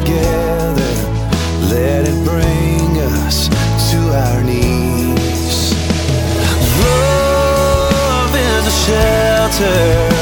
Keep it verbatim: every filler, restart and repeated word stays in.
together, let it bring us to our knees. Love is a shelter